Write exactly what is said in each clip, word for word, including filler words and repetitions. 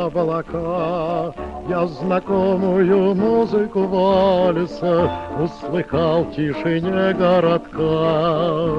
облака. Я знакомую музыку вальса услыхал в тишине городка.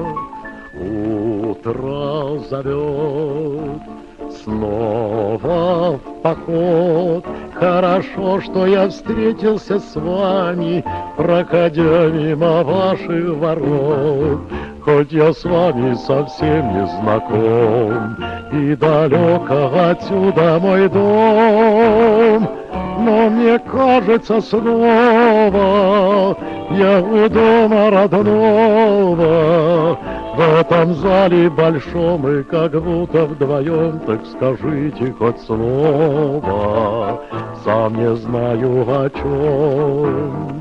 Утро зовет снова в поход. Хорошо, что я встретился с вами, проходя мимо ваших ворот. Хоть я с вами совсем не знаком, и далеко отсюда мой дом, но мне кажется снова я у дома родного. В этом зале большом и как будто вдвоем, так скажите хоть слово, сам не знаю о чем.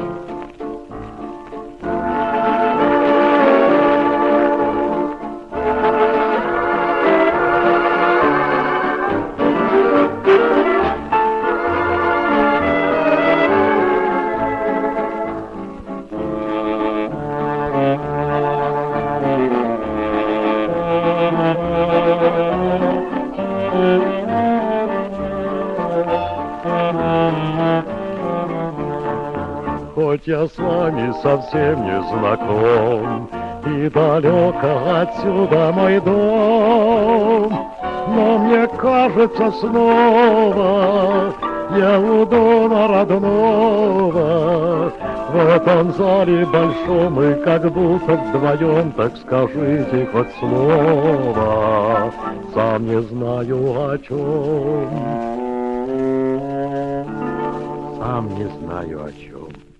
Хоть я с вами совсем не знаком, и далеко отсюда мой дом, но мне кажется снова я у дома родного. В этом зале большом и как будто вдвоем, так скажите хоть слово, сам не знаю о чем. Сам не знаю о чем.